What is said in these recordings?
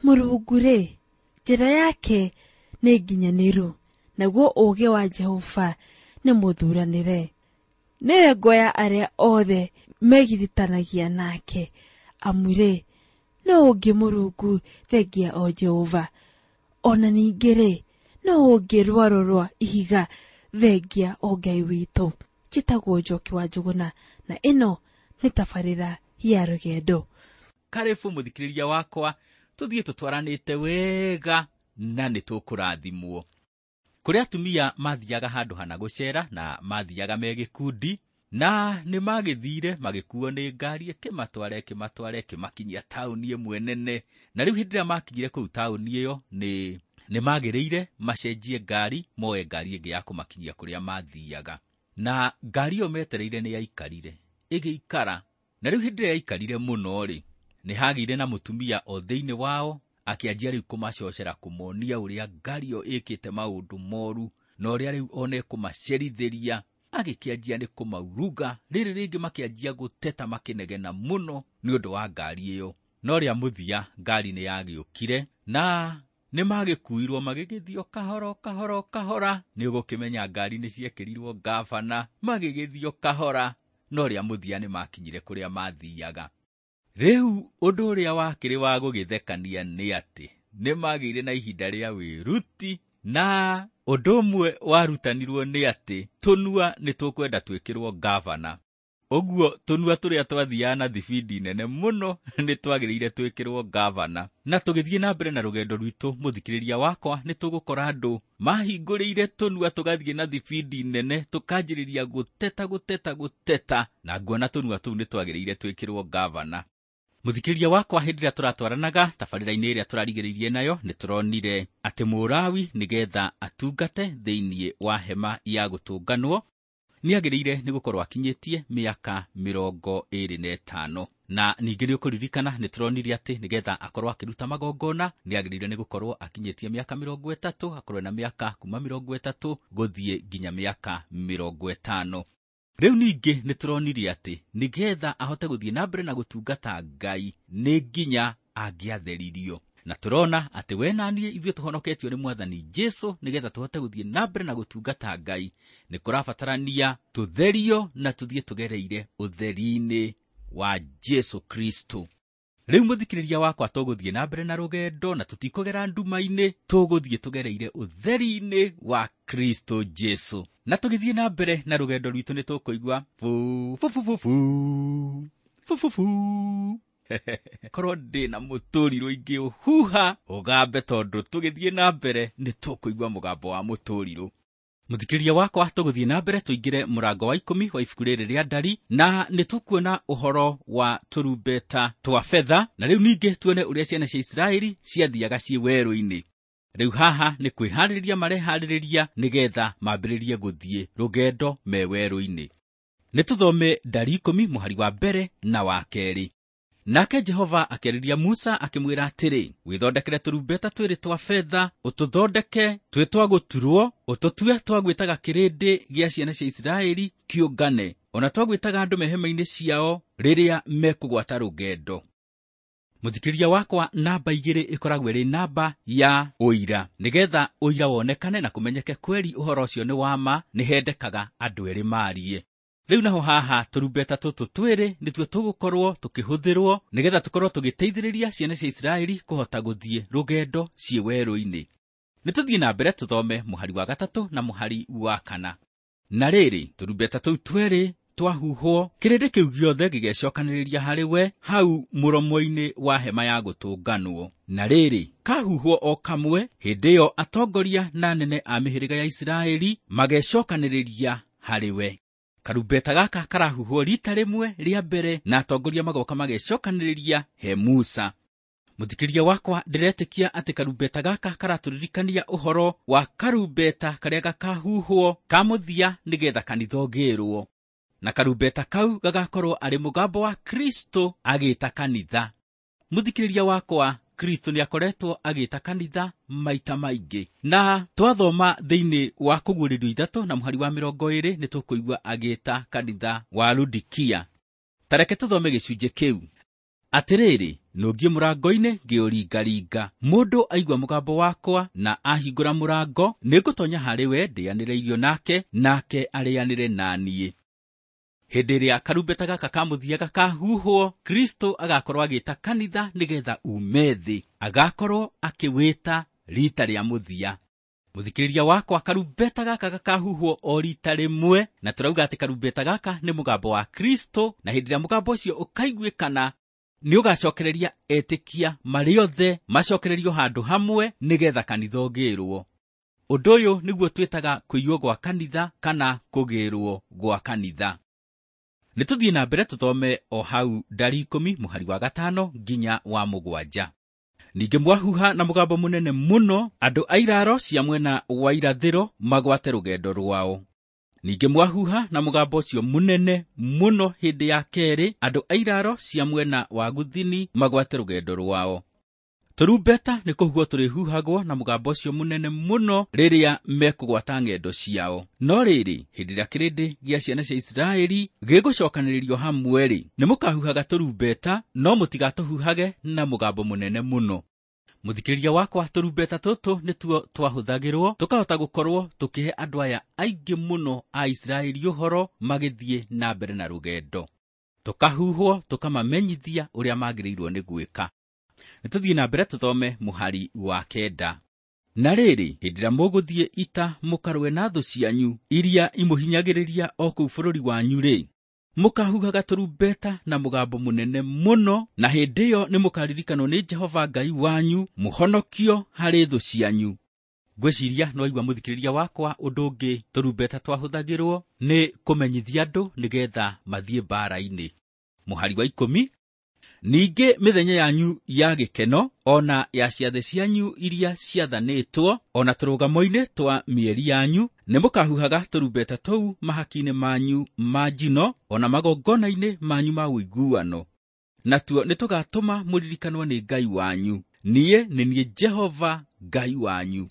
Mũrungu-rĩ, njĩra yake nĩ nginyanĩru, naguo ũũgĩ wa Jehova nĩ mũthuranĩre. Nĩwe ngo ya arĩa othe megiritanagia nake, amu-rĩ, no ũngĩ Mũrungu thengia o Jehova. Ona ningĩ-rĩ, no ũngĩ rwaro rwa ihiga thengia o Ngai witũ. Njĩtagwo Njoki wa Njũgũna, na ĩno nĩ tabarĩra ya rũgendo. Karibu mũthikĩrĩria wakwa, tũthiĩ tũtwaranĩte wega na nĩ tũkũrathimwo. Kũrĩ atumia mathiaga handũ hana gũcera na mathiaga me gĩkundi, na nĩ magĩthire magĩkuo nĩ ngari ĩkĩmatware ĩkĩmakinyia taũni ĩmwe nene. Na rĩu hĩndĩ ĩrĩa makinyire kũu taũni ĩyo nĩ magĩrĩire macenjie ngari, moe ngari ĩngĩ ya kũmakinyia kũrĩa mathiaga. Na ngari ĩyo metereire nĩ yaikarire ĩgĩikara. Na rĩu hĩndĩ ĩrĩa yaikarire mũno-rĩ, nĩ hagĩire na mũtumia o thĩinĩ wao akĩanjia rĩu kũmacocera kũmonia ũrĩa ngari ĩyo ĩkĩte maũndũ moru, na ũrĩa rĩu ona kũmacerithĩria agĩkĩanjia nĩ kũmauruga. Rĩrĩ rĩngĩ makĩanjia gũteta makĩnegena mũno nĩ ũndũ wa ngari ĩyo. No rĩa mũthia ngari nĩ yagĩũkire na nĩ magĩkuirwo magĩgĩthio kahora. Nĩ ũgũkĩmenya ngari nĩ ciekĩrirwo ngabana, magĩgĩthio kahora. No rĩa mũthia nĩ makinyire kũrĩa mathiaga. Rĩu ũndũ ũrĩa wakĩrĩ wa gũgĩthekania nĩ atĩ nĩ magĩire na ihinda rĩa wĩruti, na ũndũ ũmwe warutanirwo nĩ atĩ tũnua nĩ tũkwenda twĩkĩrwo ngavana. Ũguo tũnua tũrĩa twathiaga na thibindi nene mũno nĩ twagĩrĩire twĩkĩrwo ngavana. Na tũgĩthiĩ na mbere na rũgendo rwitũ, mũthikĩrĩria wakwa, nĩ tũgũkora andũ mahingũrĩire tũnua tũgathiĩ na thibindi nene, tũkanjĩrĩria gũteta, na nguona tũnua tũu nĩ twagĩrĩire twĩkĩrwo ngavana. Mũthikĩrĩria wakwa, hĩndĩ ĩrĩa tũratwaranaga tabarĩra-inĩ ĩrĩa tũrarigĩrĩirie nayo, nĩ tũronire atĩ Mũlawi nĩgetha atungate thĩinĩ wa hema ya gũtũnganwo nĩ agĩrĩire nĩ gũkorwo akinyĩtie mĩaka 25. Na ningĩ nĩ ũkũririkana nĩ tũronire atĩ nĩgetha akorwo akĩruta magongona nĩ agĩrĩire nĩ gũkorwo akinyĩtie mĩaka 30, akorwo na mĩaka kuma 30 gũthiĩ nginya mĩaka 50. Rĩu ningĩ nĩ tũronire atĩ nĩgetha ahote gũthiĩ na mbere na gũtungata Ngai nĩ nginya angĩatheririo. Na tũrona atĩ we na niĩ ithuĩ tũhonoketio nĩ Mwathani Jesũ, nĩgetha tũhote gũthiĩ na mbere na gũtungata Ngai nĩ kũrabatarania tũtherio na tũthiĩ tũgereire ũtheri-inĩ wa Jesũ Kristo. Rĩu mũthikĩrĩria wakwa, tũgũthiĩ na mbere na rũgendo na tũtikũgera nduma-inĩ, tũgũthiĩ tũgereire ũtheri-inĩ wa Kristo Jesũ. Na tũgĩthiĩ na mbere na rũgendo rwitũ nĩ tũkũigua korwo ndĩ na mũtũrirũ ingĩ ũhuha ũgambe, tondũ tũgĩthiĩ na mbere nĩ tũkũigua mũgambo wa mũtũrirũ. Mũthikĩrĩria wakwa, tũgũthiĩ na mbere tũingĩre mũrango wa 10 wa ibuku rĩrĩ rĩa Ndari, na nĩ tũkuona ũhoro wa tũrumbeta twa betha, na rĩu ningĩ tuone ũrĩa ciana cia Isiraeli ciathiaga ciĩ werũ-inĩ. Rĩu haha nĩ kwĩharĩrĩria mareharĩrĩria nĩgetha mambĩrĩrie gũthiĩ rũgendo me werũ-inĩ. Nĩ tũthome Ndari 10 mũhari wa mbere na wa kerĩ. Nake Jehova akĩarĩria Musa akĩmwĩra atĩrĩ, wĩthondekere tũrumbeta twĩrĩ twa betha, ũtũthondeke twĩ twa gũturwo, ũtũtue twa gwĩtaga kĩrĩndĩ gĩa ciana cia Isiraeli kĩũngane, ona twa gwĩtaga andũ mehema-inĩ ciao rĩrĩa mekũgwata rũgendo. Mũthikĩrĩria wakwa, namba 2 ĩkoragwo ĩrĩ namba ya ũira. Nĩgetha ũira wonekane na kũmenyeke kweri ũhoro ũcio nĩ wama, nĩ hendekaga andũ erĩ maarie. Rĩu naho haha tũrumbeta tũtũ twĩrĩ nĩtuo tũgũkorwo tũkĩhũthĩrwo nĩgetha tũkorwo tũgĩteithĩrĩria ciana cia Isiraeli kũhota gũthiĩ rũgendo ciĩ werũ-inĩ. Nĩ tũthiĩ na mbere tũthome mũhari wa 3 na mũhari wa 4. Na rĩrĩ, tũrumbeta tũu twĩrĩ twahuhwo, kĩrĩndĩ kĩu gĩothe gĩgĩcokanĩrĩria harĩ we hau mũromo-inĩ wa hema ya gũtũnganwo. Na rĩrĩ, kahuhwo o kamwe, hĩndĩ ĩyo atongoria na anene a mĩhĩrĩga ya Isiraeli magecokanĩrĩria harĩ we. Karumbeta gaka karahuhwo rita rĩmwe rĩa mbere, na atongoria magoka magecokanĩrĩria he Musa. Mũthikĩrĩria wakwa, ndĩretĩkia atĩ karumbeta gaka karatũririkania ũhoro wa karumbeta karĩa gakahuhwo ka mũthia nĩgetha kanitha ũgĩrwo. Na karumbeta kau gagakorwo arĩ mũgambo wa Kristo agĩta kanitha. Mũthikĩrĩria wakwa, Kristo nĩ akoretwo agĩta kanitha maita maingĩ. Na twathoma thĩinĩ wa Kũguũrĩrio 3 na mũhari wa 20 nĩ tũkũigua agĩta kanitha wa Laodikia. Tareke tũthome gĩcunjĩ kĩu. Atĩrĩrĩ, nũngiĩ mũrango-inĩ ngĩũringaringa. Mũndũ aigua mũgambo wakwa na ahingũra mũrango, nĩngũtonya harĩ we ndĩanĩre irio nake, nake arĩanĩre na niĩ. Hĩndĩ ĩrĩa karumbeta gaka ka mũthia gakahuhwo, Kristo agakorwo agĩĩta kanitha nĩgetha ume thĩ. Agakorwo akĩwĩta rita rĩa mũthia. Mũthikĩrĩria wakwa, karumbeta gaka gakahuhwo o rita rĩmwe, na tũrauga atĩ karumbeta gaka nĩ mũgambo wa Kristo, na hĩndĩ ĩrĩa mũgambo ũcio ũkaiguĩkana, nĩ ũgacokereria etĩkia marĩ othe macokererio handũ hamwe nĩgetha kanitha ũgĩĩrwo. Ũndũ ũyũ nĩguo twĩtaga kũiywo gwa kanitha kana kũgĩĩrwo gwa kanitha. Nĩtũthiĩ na mbere tũthome o hau ndari 10 mũhari wa 5 nginya wa 7. Ningĩ mwahuha na mũgambo mũnene mũno, andũ a iraro cia mwena wa irathĩro magwate rũgendo rwao. Ningĩ mwahuha na mũgambo ũcio mũnene mũno hĩndĩ ya kerĩ, andũ a iraro cia mwena wa gũthini magwate rũgendo rwao. Tũrumbeta nĩ kũhuhwo tũrĩhuhagwo na mũgambo ũcio mũnene mũno rĩrĩa mekũgwata ng'endo ciao. No rĩrĩ, hĩndĩ ĩrĩa kĩrĩndĩ gĩa ciana cia Isiraeli gĩgũcokanĩrĩrio hamwe-rĩ, nĩ mũkahuhaga tũrumbeta, no mũtigatũhuhage na mũgambo mũnene mũno. Mũthikĩrĩria wakwa, tũrumbeta tũtũ nĩtuo twahũthagĩrwo tũkahota gũkorwo tũkĩhe andũ aya aingĩ mũno a Isiraeli ũhoro magĩthiĩ na mbere na rũgendo. Tũkahuhwo tũkamamenyithia ũrĩa magĩrĩirwo nĩ gwĩka. Nĩtũthiĩ na mbere tũthome mũhari wa 9. Na rĩrĩ, hĩndĩ ĩrĩa mũgũthiĩ ita mũkarũe na thũ cianyu iria imũhinyagĩrĩria o kũu bũrũri wanyu-rĩ, mũkahuhaga tũrumbeta na mũgambo mũnene mũno, na hĩndĩ ĩyo nĩ mũkaririkanwo nĩ Jehova Ngai wanyu, mũhonokio harĩ thũ cianyu. Ngwĩciria no igua mũthikĩrĩria wakwa, ũndũ ũngĩ tũrumbeta twahũthagĩrwo nĩ kũmenyithia andũ nĩgetha mathiĩ mbara-inĩ. Mũhari wa 10. Ningĩ mĩthenya yanyu ya gĩkeno, ona ya ciathĩ cianyu iria ciathanĩtwo, ona tũrũgamo-inĩ twa mĩeri yanyu, nĩ mũkahuhaga tũrumbeta tũu mahaki-inĩ manyu ma njino, ona magongona-inĩ manyu ma ũiguano. Natuo nĩ tũgatũma mũririkanwo nĩ Ngai wanyu. Niĩ nĩ niĩ Jehova Ngai wanyu.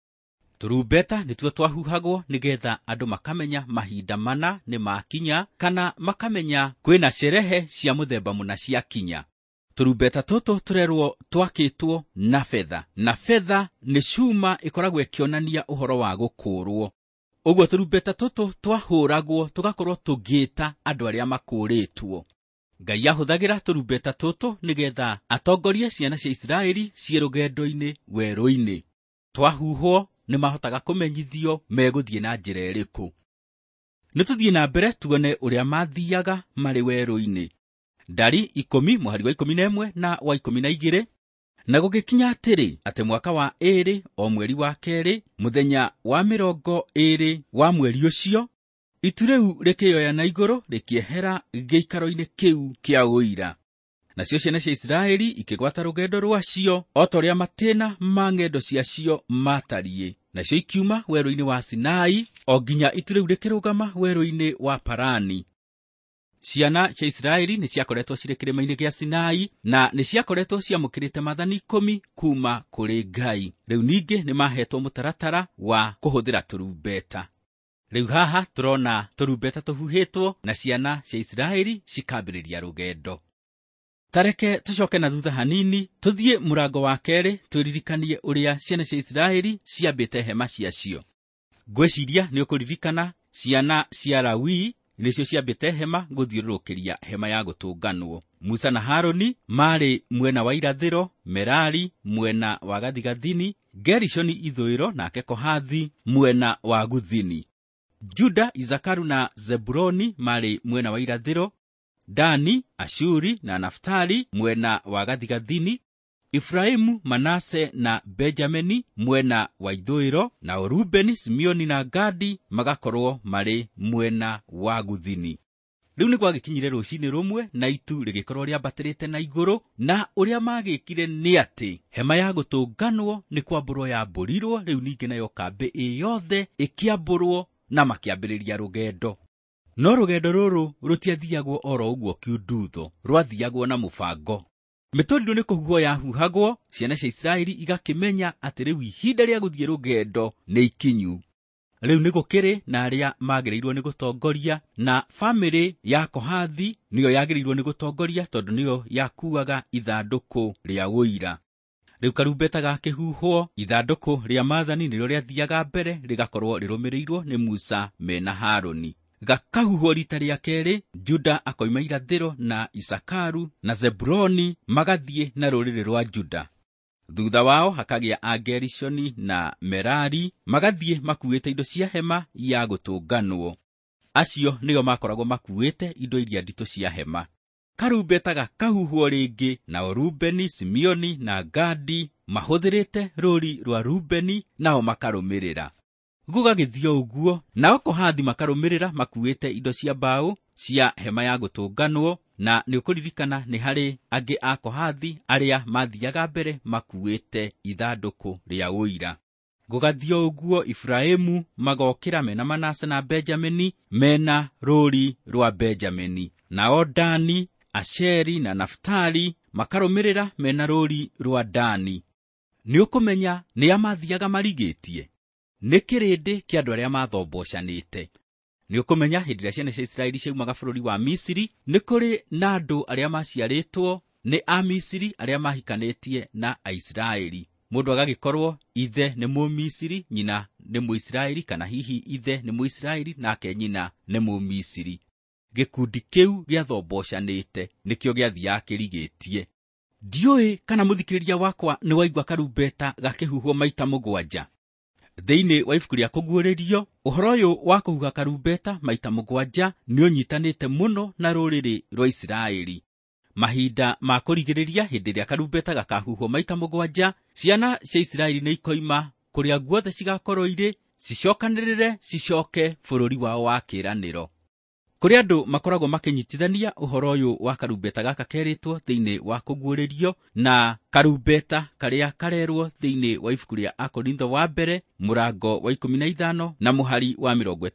Tũrumbeta nĩtuo twahuhagwo nĩgetha andũ makamenya mahinda mana nĩ makinya, kana makamenya kwĩna sherehe cia mũthemba mũna ciakinya. Tũrumbeta tũtũ tũrerwo twakĩtwo na betha, na betha nĩ cuma ĩkoragwo ĩkĩonania ũhoro wa gũkũũrwo. Ũguo tũrumbeta tũtũ twahũragwo tũgakorwo tũgĩĩta andũ arĩa makũũrĩtwo. Ngai ahũthagĩra tũrumbeta tũtũ nĩgetha atongorie ciana cia Isiraeli ciĩ rũgendo-inĩ werũ-inĩ. Twahuhwo nĩ mahotaga kũmenyithio megũthiĩ na njĩra ĩrĩkũ. Nĩtũthiĩ na mbere tuone ũrĩa mathiaga marĩ werũ-inĩ. Ndari 10 mũhari wa 11 na wa 12. Na gũgĩkinya atĩ mwaka wa 2 o mweri wa 2 mũthenya wa 20 wa mweri ũcio, itu rĩu rĩkĩoya na igũrũ rĩkĩehera gĩikaro-inĩ kĩu kĩa ũira. Nacio ciana cia Isiraeli ikĩgwata rũgendo rwacio o ta ũrĩa matĩna ma ng'endo ciacio matariĩ. Nacio ikiuma werũ-inĩ wa Sinai o nginya itu rĩu rĩkĩrũgama werũ-inĩ wa Parani. Ciana cia Isiraeli nĩ ciakoretwo cirĩ kĩrĩma-inĩ gĩa Sinai, na nĩ ciakoretwo ciamũkĩrĩte maathani 10 kuma kũrĩ Ngai. Rĩu ningĩ nĩ mahetwo mũtaratara wa kũhũthĩra tũrumbeta. Rĩu haha tũrona tũrumbeta tũhuhĩtwo na ciana cia Isiraeli cikambĩrĩria rũgendo. Tareke tũcoke na thutha hanini, tũthiĩ mũrango wa 2 twĩririkanie ũrĩa ciana cia Isiraeli ciambĩte hema ciacio. Ngwĩciria nĩ ũkũririkana ciana cia Lawi nĩcio ciambĩte hema gũthiũrũrũkĩria hema ya gũtũnganwo. Musa na Haroni marĩ mwena wa irathĩro, Merari mwena wa gathigathini, Gerishoni ithũĩro, nake Kohathi mwena wa gũthini. Juda, Isakaru na Zebuloni marĩ mwena wa irathĩro, Dani, Ashuri na Naftali mwena wa gathigathini, Efraimu, Manase na Benjamini mwena wa ithũĩro, na Rubeni, Simeoni na Gadi magakorwo marĩ mwena wa gũthini. Rĩu nĩ gwagĩkinyire rũciinĩ rũmwe na itu rĩgĩkorwo rĩambatĩrĩte na igũrũ, na ũrĩa magĩkire nĩ atĩ hema ya gũtũnganwo nĩ kwambũrwo yambũrirwo. Rĩu ningĩ nayo kambĩ ĩyothe ĩkĩambũrwo na makĩambĩrĩria rũgendo. No rũgendo rũrũ rũtiathiagwo oro ũguo kiundutho, rwathiagwo na mũbango. Mĩtũrirũ nĩ kũhuhwo yahuhagwo, ciana cia Isiraeli igakĩmenya atĩ rĩu ihinda rĩa gũthiĩ rũgendo nĩ ikinyu. Rĩu nĩ gũkĩrĩ na arĩa magĩrĩirwo nĩ gũtongoria, na bamĩrĩ ya Kohathi nĩyo yagĩrĩirwo nĩ gũtongoria tondũ nĩyo yakuaga ithandũkũ rĩa ũira. Rĩu karumbeta gakĩhuhwo, ithandũkũ rĩa maathani nĩrĩo rĩathiaga mbere rĩgakorwo rĩrũmĩrĩirwo nĩ Musa mena Harũni. Gakahuhwo rita rĩa kerĩ, Juda akoima irathĩro na Isakaru na Zebuloni magathiĩ na rũrĩrĩ rwa Juda. Thutha wao hakagĩa Agerishoni na Merari magathiĩ makuĩte indo cia hema ya gũtũnganwo. Acio nĩo makoragwo makuĩte indo iria nditũ cia hema. Karumbeta gakahuhwo rĩngĩ, nao Rubeni, Simeoni na Gadi mahũthĩrĩte rũri rwa Rubeni, nao makarũmĩrĩra. Gũgagĩthiĩ ũguo, nao Kohathi makarũmĩrĩra makuĩte indo cia mbaũ cia hema ya gũtũnganwo, na nĩũkũririkana nĩ harĩ angĩ a Kohathi arĩa mathiaga mbere makuĩte ithandũkũ rĩa ũira. Gũgathiĩ ũguo, Efraimu magokĩra mena Manase na Benjamini mena rũri rwa Benjamini, nao Dani, Asheri na Naftali makarũmĩrĩra mena rũri rwa Dani. Nĩũkũmenya nĩ amathiaga marigĩtie, nĩ kĩrĩndĩ kĩa andũ arĩa mathombocanĩte. Nĩũkũmenya hĩndĩ ĩrĩa ciana cia Isiraeli ciaumaga bũrũri wa Misiri, nĩ kũrĩ na andũ arĩa maciarĩtwo nĩ a Misiri arĩa mahikanĩtie na Aisiraeli. Mũndũ agagĩkorwo ithe nĩ Mũmisiri, nyina nĩ Mũisiraeli, kana hihi ithe nĩ Mũisiraeli nake nyina nĩ Mũmisiri. Gĩkundi kĩu gĩathombocanĩte nĩkĩo gĩathiaga kĩrigĩtie. Ndiũĩ kana mũthikĩrĩria wakwa nĩ waigua karumbeta gakĩhuhwo maita 7. Thĩinĩ wa ibuku rĩa Kũguũrĩrio, ũhoro ũyũ wa kũhuha karumbeta maita 7 nĩ ũnyitanĩte mũno na rũrĩrĩ rwa Isiraeli. Mahinda ma kũrigĩrĩria hĩndĩ ĩrĩa karumbeta gakahuhwo maita 7, ciana cia Isiraeli nĩ ikoima kũrĩa guothe cigakorwo irĩ, cicokanĩrĩre cicoke bũrũri wao wa kĩĩranĩro. Kũrĩ andũ makoragwo makĩnyitithania ũhoro ũyũ wa karumbeta gaka kerĩtwo thĩinĩ wa Kũguũrĩrio na karumbeta karĩa karerwo thĩinĩ wa ibuku rĩa Akorintho wa mbere mũrango wa 15 na mũhari wa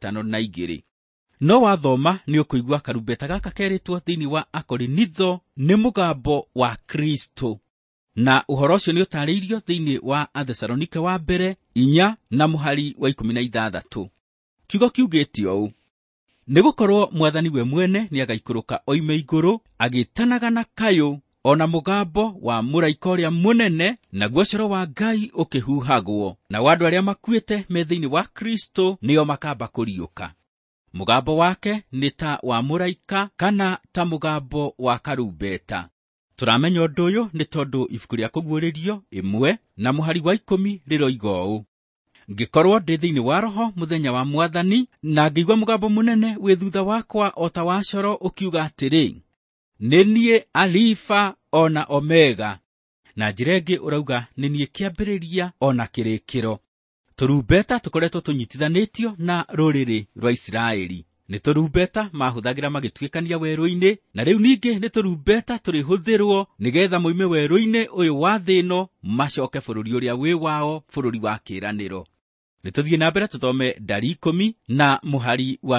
52. No wathoma nĩ ũkũigua karumbeta gaka kerĩtwo thĩinĩ wa Akorintho nĩ mũgambo wa Kristo, na ũhoro ũcio nĩ ũtaarĩirio thĩinĩ wa Athesalonike wa mbere 4 na mũhari wa 16. Kiugo kiugĩte ũũ: nĩgũkorwo Mwathani we mwene nĩagaikũrũka oime igũrũ, agĩtanaga na kayũ, ona mũgambo wa mũraika ũrĩa mũnene, naguo coro wa Ngai ũkĩhuhagwo, na andũ arĩa makuĩte me thĩinĩ wa Kristo nĩo makamba kũriũka. Mũgambo wake nĩ ta wa mũraika kana ta mũgambo wa karumbeta. Tũramenya ũndũ ũyũ nĩ tondũ ibuku rĩa Kũguũrĩrio 1 na mũhari wa 10 rĩroiga ũũ: ngĩkorwo ndĩ thĩinĩ wa roho mũthenya wa Mwathani, na ngĩigua mũgambo mũnene wĩ thutha wakwa o ta wa coro ũkiuga atĩrĩ, nĩ niĩ Alifa ona Omega. Na njĩra ĩngĩ ũrauga nĩ niĩ kĩambĩrĩria ona kĩrĩkĩro. Tũrumbeta tũkoretwo tũnyitithanĩtio na rũrĩrĩ rwa Isiraeli. Nĩ tũrumbeta mahũthagĩra magĩtuĩkania werũ-inĩ, na rĩu ningĩ nĩ tũrumbeta tũrĩhũthĩrwo nĩgetha moime werũ-inĩ ũyũ wa thĩ ĩno macoke bũrũri ũrĩa wĩ wao, bũrũri wa kĩĩranĩro. Nĩtũthiĩ na mbere tũthome Ndari 10 na mũhari wa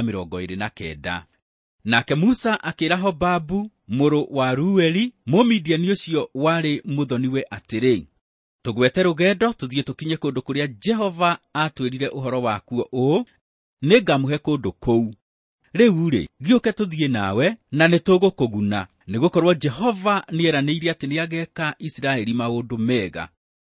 29. Nake Musa akĩĩra Hobabu mũrũ wa Rueli, Mũmidiani ũcio warĩ mũthoniwe atĩrĩ, tũgwete rũgendo tũthiĩ tũkinye kũndũ kũrĩa Jehova atwĩrire ũhoro wakuo ũũ, nĩngamũhe kũndũ kũu. Rĩu-rĩ, gĩũke tũthiĩ nawe, na nĩtũgũkũguna, nĩgũkorwo Jehova nĩeranĩire atĩ nĩageka Isiraeli maũndũ mega.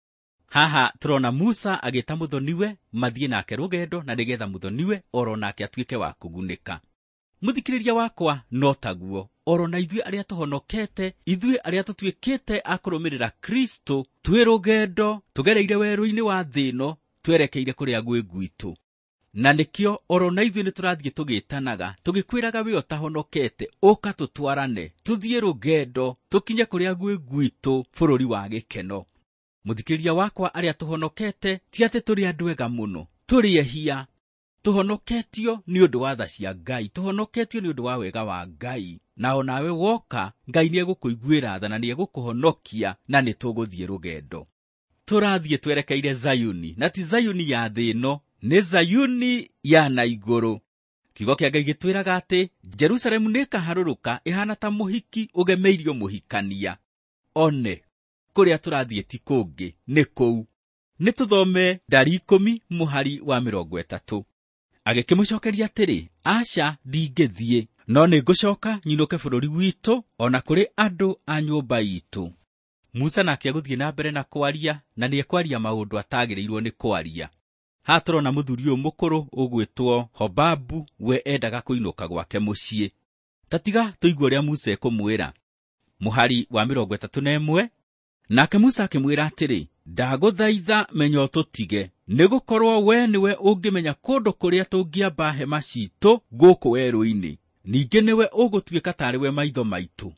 Haha tũrona Musa agĩta mũthoniwe mathiĩ nake rũgendo, na nĩgetha mũthoniwe oro nake atuĩke wa kũgunĩka. Mũthikĩrĩria wakwa, no taguo oro na ithuĩ arĩa tũhonokete, ithuĩ arĩa tũtuĩkĩte a kũrũmĩrĩra Kristo, twĩ rũgendo tũgereire werũ-inĩ wa thĩ ĩno twerekeire kũrĩa gwĩ gwitũ. Na nĩkĩo oro na ithuĩ nĩtũrathiĩ tũgĩtanaga tũgĩkwĩraga wĩ ũtahonokete, ũka tũtwarane tũthiĩ rũgendo tũkinye kũrĩa gwĩ gwitũ, bũrũri wa gĩkeno. Mũthikĩrĩria wakwa, arĩa tũhonokete ti atĩ tũrĩ andũ ega mũno, tũrĩ ehia. Tũhonoketio nĩ ũndũ wa tha cia Ngai, tũhonoketio nĩ ũndũ wa wega wa Ngai, na o nawe woka Ngai nĩegũkũiguĩra tha na nĩegũkũhonokia, na nĩtũgũthiĩ rũgendo. Tũrathiĩ twerekeire Zayuni, na ti Zayuni ya thĩ ĩno, nĩ Zayuni ya na igũrũ. Kiugo kĩa Ngai gĩtwĩraga atĩ Jerusalemu nĩĩkaharũrũka ĩhana ta mũhiki ũgemeirio mũhikania. One kũrĩa tũrathiĩ ti kũngĩ, nĩ kũu. Nĩtũthome Ndari 10 mũhari wa 30. Agĩkĩmũcokeria atĩrĩ, aca ndingĩthiĩ, no nĩngũcoka nyinũke bũrũri witũ, ona kũrĩ andũ a nyũmba itũ. Musa nake agũthiĩ na mbere na kwaria, na nĩekwaria maũndũ atagĩrĩirwo nĩ kwaria. Haha tũrona mũthuri ũyũ mũkũrũ ũgwĩtwo Hobabu, we endaga kũinũka gwake mũciĩ. Tatiga tũigua ũrĩa Musa ekũmwĩra. Mũhari wa 31, nake Musa akĩmwĩra atĩrĩ, ndagũthaitha menya ũtũtige, nĩgũkorwo we nĩwe ũngĩmenya kũndũ kũrĩa tũngĩamba hema citũ gũkũ werũ-inĩ, ningĩ nĩwe ũgũtuĩka tarĩ we maitho maitũ.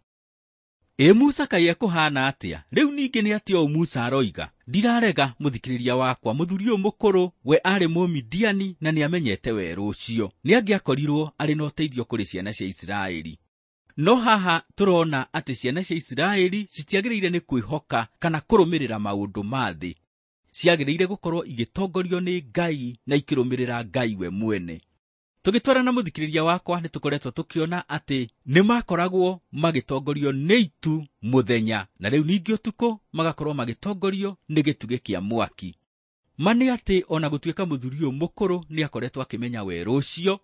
Musa kaĩ ekũhana atĩa? Rĩu ningĩ nĩ atĩa ũũ Musa aroiga? Ndirarega mũthikĩrĩria wakwa, mũthuri ũyũ mũkũrũ we arĩ Mũmidiani na nĩamenyete werũ ũcio. Nĩangĩakorirwo arĩ na ũteithio kũrĩ ciana cia Isiraeli. No haha tũrona atĩ ciana cia Isiraeli citiagĩrĩire nĩ kwĩhoka kana kũrũmĩrĩra maũndũ ma thĩ. Ciagĩrĩire gũkorwo igĩtongorio nĩ Ngai na ikĩrũmĩrĩra Ngai we mwene. Tũgĩtwarana mũthikĩrĩria wakwa, nĩ tũkoretwo tũkĩona atĩ nĩ makoragwo magĩtongorio nĩ itu mũthenya, na rĩu ningĩ ũtukũ magakorwo magĩtongorio nĩ gĩtugĩ kĩa mwaki. Nĩ atĩ ona gũtuĩka mũthuri ũyũ mũkũrũ nĩ akoretwo akĩmenya werũ ũcio,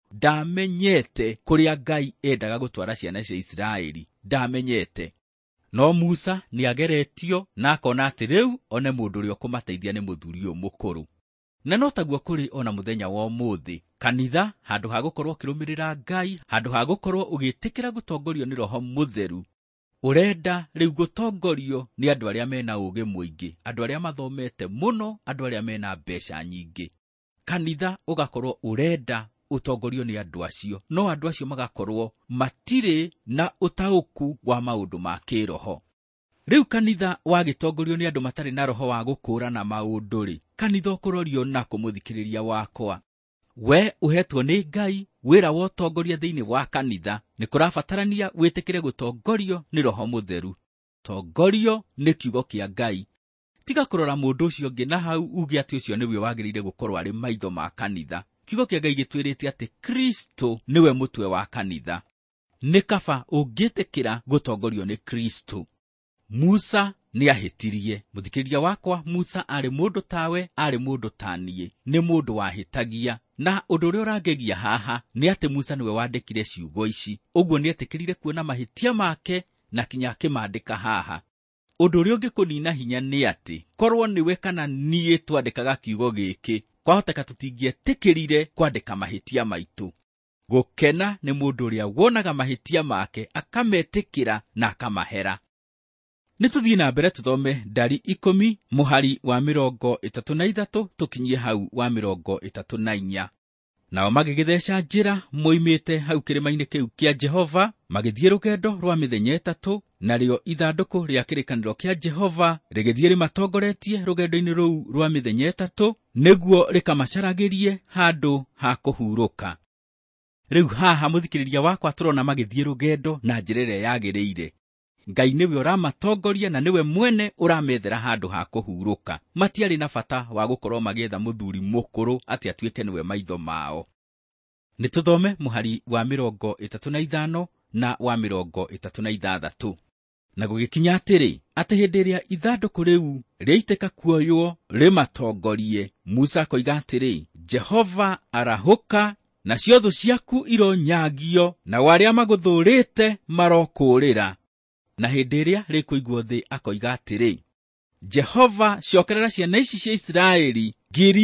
ndamenyete kũrĩa Ngai endaga gũtwara ciana cia Isiraeli, ndamenyete. No Musa nĩageretio na akona atĩ rĩu one mũndũ ũrĩa ũkũmateithia nĩ mũthuri ũyũ mũkũrũ. Na no taguo kũrĩ ona mũthenya wa ũmũthĩ. Kanitha, handũ ha gũkorwo ũkĩrũmĩrĩra Ngai, handũ ha gũkorwo ũgĩtĩkĩra gũtongorio nĩ Roho Mũtheru, ũrenda rĩu gũtongorio nĩ andũ arĩa mena ũũgĩ mũingĩ, andũ arĩa mathomete mũno, andũ arĩa mena mbeca nyingĩ. Kanitha ũgakorwo ũrenda ũtongorio nĩ andũ acio, no andũ acio magakorwo matirĩ na ũtaũku wa maũndũ ma kĩroho. Rĩu kanitha wagĩtongorio nĩ andũ matarĩ na roho wa gũkũũrana maũndũ-rĩ, kanitha ũkũrorio na kũmũthikĩrĩria wakwa. We ũhetwo nĩ Ngai wĩra wa ũtongoria thĩinĩ wa kanitha, nĩ kũrabatarania wĩtĩkĩre gũtongorio nĩ Roho Mũtheru. Tongorio nĩ kiugo kĩa Ngai. Tiga kũrora mũndũ ũcio ũngĩ na hau uge atĩ ũcio nĩwe wagĩrĩire gũkorwo arĩ maitho ma kanitha. Kiugo kĩa Ngai gĩtwĩrĩte atĩ Kristo nĩwe mũtwe wa kanitha. Nĩ kaba ũngĩtĩkĩra gũtongorio nĩ Kristo. Musa nĩahĩtirie. Mũthikĩrĩria wakwa, Musa arĩ mũndũ tawe, arĩ mũndũ taniĩ, nĩ mũndũ wahĩtagia. Na ũndũ ũrĩa ũrangĩgia haha nĩ atĩ Musa nĩwe wandĩkire ciugo ici. Ũguo nĩetĩkĩrire kuona mahĩtia make na kinya akĩmandĩka haha. Ũndũ ũrĩa ũngĩkũnina hinya nĩ atĩ korwo nĩwe kana niĩ twandĩkaga kiugo gĩkĩ, kwahoteka tũtingĩetĩkĩrire kwandĩka mahĩtia maitũ. Gũkena nĩ mũndũ ũrĩa wonaga mahĩtia make akametĩkĩra na akamahera. Nĩtũthiĩ na mbere tũthome Ndari 10 mũhari wa 33 tũkinyie hau wa 34. Nao magĩgĩtheca njĩra moimĩte hau kĩrĩma-inĩ kĩu kĩa Jehova, magĩthiĩ rũgendo rwa mĩthenya 3, narĩo ithandũkũ rĩa kĩrĩkanĩro kĩa Jehova rĩgĩthiĩ rĩmatongoretie rũgendo-inĩ rũu rwa mĩthenya 3, nĩguo rĩkamacaragĩrie handũ ha kũhurũka. Rĩu haha mũthikĩrĩria wakwa tũrona magĩthiĩ rũgendo na njĩra ĩrĩa yagĩrĩire. Ngai nĩwe ũramatongoria na nĩwe mwene ũramethera handũ ha kũhurũka. Matiarĩ na bata wa gũkorwo magĩetha mũthuri mũkũrũ atĩ atuĩke nĩwe maitho mao. Nĩtũthome mũhari wa 35 na wa 36. Na gũgĩkinya atĩrĩ, atĩ hĩndĩ ĩrĩa ithandũkũ rĩu rĩaitĩka kuoywo rĩmatongorie, Musa akoiga atĩrĩ, Jehova arahũka, nacio thũ ciaku ironyagio, na arĩa magũthũrĩte marokũũrĩra. Na hĩndĩ ĩrĩa rĩkũigwo thĩ akoiga atĩrĩ, Jehova cokerera ciana ici cia Isiraeli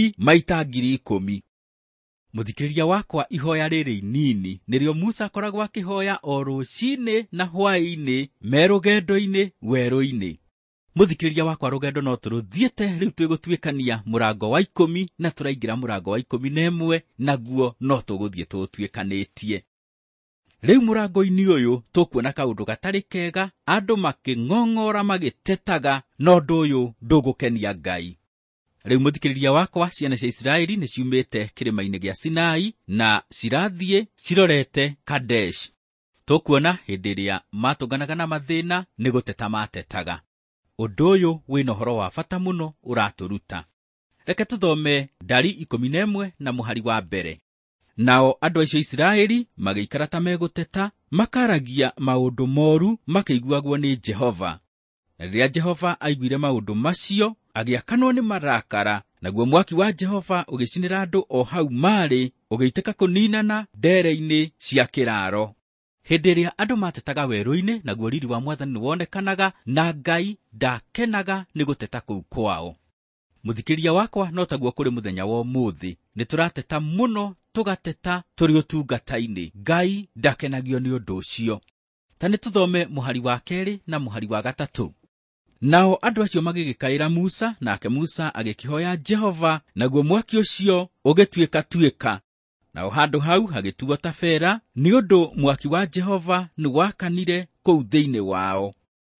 10,000. Mũthikĩrĩria wakwa, ihoya rĩrĩ inini nĩrĩo Musa akoragwo akĩhoya o rũcinĩ na hwaĩ-inĩ me rũgendo-inĩ werũ-inĩ. Mũthikĩrĩria wakwa, rũgendo no tũrũthiĩte, rĩu twĩgũtuĩkania mũrango wa 10 na tũraingĩra mũrango wa 11, naguo no tũgũthiĩ tũtuĩkanĩtie. Rĩu mũrango-inĩ ũyũ tũkuona kaũndũ gatarĩ kega, andũ makĩng'ong'ora magĩtetaga, no ũndũ ũyũ ndũgũkenia Ngai. Rĩu mũthikĩrĩria wakwa, ciana cia Isiraeli nĩ ciumĩte kĩrĩma-inĩ gĩa Sinai na cirathiĩ cirorete Kadesh. Tũkuona hĩndĩ ĩrĩa matũnganaga na mathĩna nĩ gũteta matetaga. Ũndũ ũyũ wĩna ũhoro wa bata mũno ũratũruta. Reke tũthome Ndari 11 na mũhari wa 1. Nao andũ acio Isiraeli magĩikara ta megũteta, makaragia maũndũ moru makĩiguagwo nĩ Jehova. Na rĩrĩa Jehova aiguire maũndũ macio, agĩakanwo nĩ marakara, naguo mwaki wa Jehova ũgĩcinĩra andũ o hau marĩ, ũgĩitĩka kũninana ndere-inĩ cia kĩraro. Hĩndĩ ĩrĩa andũ matetaga werũ-inĩ, naguo riri wa Mwathani nĩwonekanaga, na Ngai ndakenaga nĩ gũteta kũu kwao. Mũthikĩrĩria wakwa, no taguo kũrĩ mũthenya wa ũmũthĩ. Nĩtũrateta mũno, tũgateta tũrĩ ũtungata-inĩ. Ngai ndakenagio nĩ ũndũ ũcio. Ta nĩtũthome mũhari wa 2 na mũhari wa 3. Nao andũ acio magĩgĩkaĩra Musa, nake Musa agĩkĩhoya Jehova, naguo mwaki ũcio ũgĩtuĩka tuĩka. Nao handũ hau hagĩtuo Tabera, nĩ ũndũ mwaki wa Jehova nĩwakanire kũu thĩinĩ wao.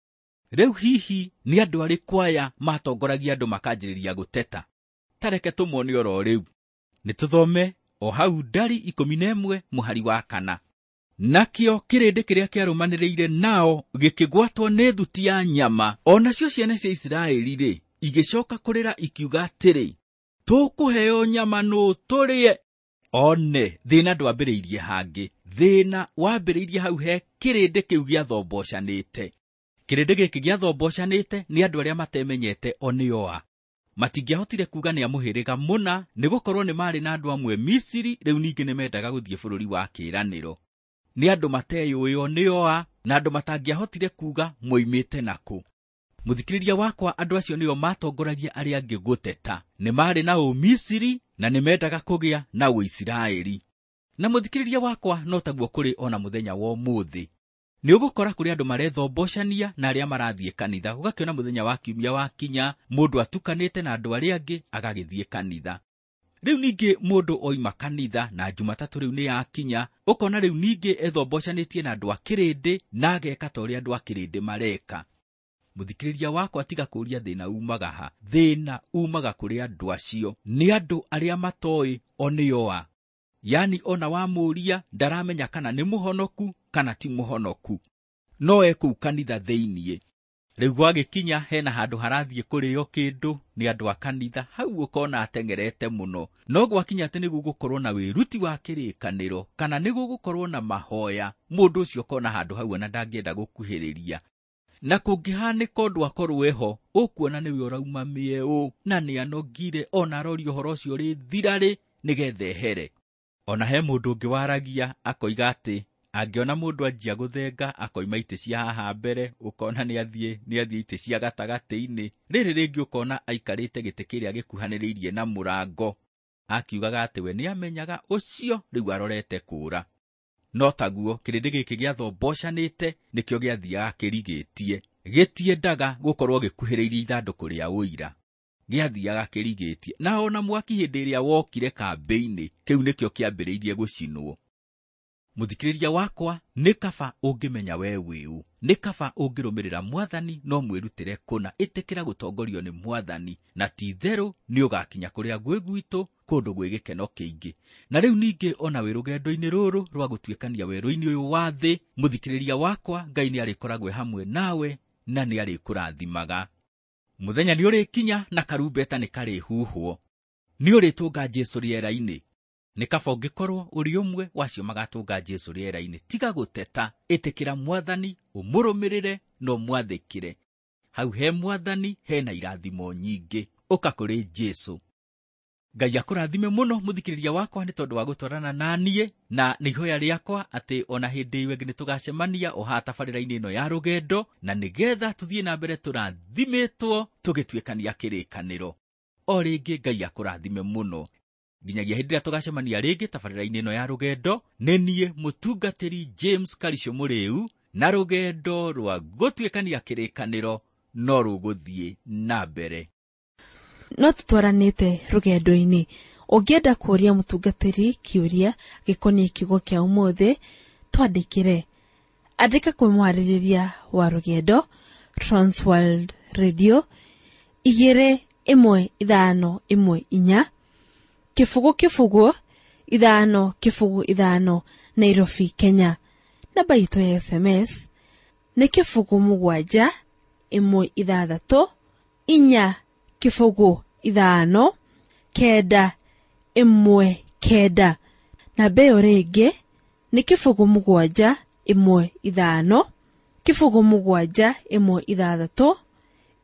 Rĩu hihi nĩ andũ arĩ kwaya matongoragia andũ makanjĩrĩria gũteta? Tareke tũmone oro rĩu. Nĩtũthome o hau Ndari 11 mũhari wa 4. Nakĩo kĩrĩndĩ kĩrĩa kĩarũmanĩrĩire nao gĩkĩgwatwo nĩ thuti ya nyama. O nacio ciana cia Isiraeli-rĩ, igĩcoka kũrĩra ikiuga atĩrĩ, tũkũheo nyama nũ tũrĩe. One, thĩna ndwambĩrĩirie hangĩ. Thĩna wambĩrĩirie hau he kĩrĩndĩ kĩu gĩathombocanĩte. Kĩrĩndĩ gĩkĩ gĩathombocanĩte nĩ andũ arĩa matemenyete Onioa. Matingĩahotire kuuga nĩ amũhĩrĩga mũna, nĩgũkorwo nĩ marĩ na andũ amwe Misiri, rĩu ningĩ nĩmendaga gũthiĩ bũrũri wa kĩĩranĩro. Nĩ andũ mateyũĩ Onioa, na andũ matangĩahotire kuuga moimĩte nakũ. Mũthikĩrĩria wakwa, andũ acio nĩo matongoragia arĩa angĩ gũteta. Nĩ marĩ na Ũmisiri, na nĩmendaga kũgĩa na Ũisiraeli. Na mũthikĩrĩria wakwa, no taguo kũrĩ ona mũthenya wa ũmũthĩ. Nĩ ũgũkora kũrĩ andũ marethombocania na arĩa marathiĩ kanitha. Ũgakĩona mũthenya wa kiumia wakinya, mũndũ atukanĩte na andũ arĩa angĩ agagĩthiĩ kanitha. Rĩu ningĩ mũndũ oima kanitha na Jumatatũ rĩu nĩ yakinya, ũkona rĩu ningĩ ethombocanĩtie na andũ a kĩrĩndĩ, na ageka ta ũrĩa andũ a kĩrĩndĩ mareka. Mũthikĩrĩria wakwa, tiga kũũria thĩna umaga ha. Thĩna umaga kũrĩ andũ acio. Nĩ andũ arĩa matoĩ Onioa. Yani ona wamũũria ndaramenya kana nĩ mũhonoku kana ti mũhonoku. No ekũu kanitha thĩiniĩ. Rĩu gwagĩkinya hena handũ harathiĩ kũrĩo kĩndũ nĩ andũ a kanitha, hau ũkona ateng'erete mũno. No gwakinya atĩ nĩgũgũkorwo na wĩruti wa kĩrĩkanĩro, kana nĩgũgũkorwo na mahoya, mũndũ ũcio ũkona handũ hau ona ndangĩenda gũkuhĩrĩria. Na kũngĩhanĩka ũndũ akorwo eho, ũkuona nĩwe ũrauma mĩeũ, na nĩ anogire, ona arori ũhoro ũcio ũrĩ thirarĩ nĩgetha ehere. Ona he mũndũ ũngĩ waragia akoiga atĩ angĩona mũndũ anjia gũthenga akoima itĩ cia haha mbere, ũkona nĩ athiĩ itĩ cia gatagatĩ-inĩ. Rĩrĩ rĩngĩ ũkona aikarĩte gĩtĩ kĩrĩa gĩkuhanĩrĩirie na mũrango, akiugaga atĩ we nĩ amenyaga ũcio rĩu arorete kũũra. No taguo kĩrĩndĩ gĩkĩ gĩathombocanĩte nĩkĩo gĩathiaga kĩrigĩtie. Gĩtiendaga gũkorwo gĩkuhĩrĩirie ithandũkũ rĩa ũira. Gĩathiaga kĩrigĩtie. Na ona mwaki hĩndĩ ĩrĩa wokire kambĩ-inĩ, kĩu nĩkĩo kĩambĩrĩirie gũcinwo. Mũthikĩrĩria wakwa, nĩ kaba ũngĩmenya we wĩũ. Nĩ kaba ũngĩrũmĩrĩra Mwathani, no mwĩrutĩre kũna. Ĩtĩkĩra gũtongorio nĩ Mwathani, na ti therũ nĩ ũgakinya kũrĩa gwĩ gwitũ, kũndũ gwĩ gĩkeno kĩingĩ. Na rĩu ningĩ ona wĩ rũgendo-inĩ rũrũ rwa gũtuĩkania werũ-inĩ ũyũ wa thĩ, mũthikĩrĩria wakwa, Ngai nĩ arĩkoragwo hamwe nawe na nĩ arĩkũrathimaga. Mũthenya nĩ ũrĩkinya na karumbeta nĩ karĩhuhwo. Nĩ ũrĩtũnga Jesũ rĩera-inĩ. Nĩ kaba ũngĩkorwo ũrĩ ũmwe wacio magatũnga Jesũ rĩera-inĩ. Tiga gũteta, ĩtĩkĩra Mwathani, ũmũrũmĩrĩre na ũmwathĩkĩre. Hau he Mwathani hena irathimo nyingĩ. Ũka kũrĩ Jesũ. Ngai akũrathime mũno mũthikĩrĩria wakwa, nĩ tondũ wa gũtwarana naniĩ, na nĩ ihoya rĩakwa atĩ ona hĩndĩ ĩyo ĩngĩ nĩtũgacemania o haha tabarĩra-inĩ ĩno ya rũgendo, na nĩgetha tũthiĩ na mbere tũrathimĩtwo tũgĩtuĩkania kĩrĩkanĩro. O rĩngĩ Ngai akũrathime mũno. Nginyagia hĩndĩ ĩrĩa tũgacemania rĩngĩ tabarĩra-inĩ ĩno ya rũgendo, nĩ niĩ mũtungatĩri James Karicio Mũrĩu, na rũgendo rwa gũtuĩkania kĩrĩkanĩro no rũgũthiĩ na mbere. No tũtwaranĩte rũgendo-inĩ. Ũngĩenda kũũria mũtungatĩri kĩũria gĩkoniĩ kiugo kĩa ũmũthĩ, twandĩkĩre. Andĩka kwĩ mwarĩrĩria wa rũgendo, Transworld Radio 21514, Kĩbũgũ 555, Nairobi, Kenya. Namba itũ ya SMS nĩ 77164. 559. Namba ĩyo rĩngĩ nĩ 77115. 55716.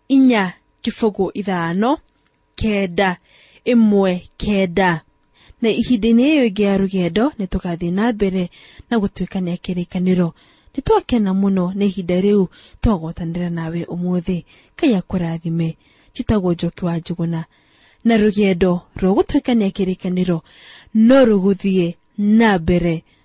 4:5-9. Na ihinda-inĩ ĩyo ĩngĩ ya rũgendo nĩ tũgathiĩ na mbere na gũtuĩkania kĩrĩkanĩro. Nĩ twakena mũno nĩ ihinda rĩu twagwatanĩra nawe ũmũthĩ. Ngai akũrathime. Njĩtagwo Njoki wa Njũgũna, na rũgendo rwa gũtuĩkania kĩrĩkanĩro no rũgũthiĩ na mbere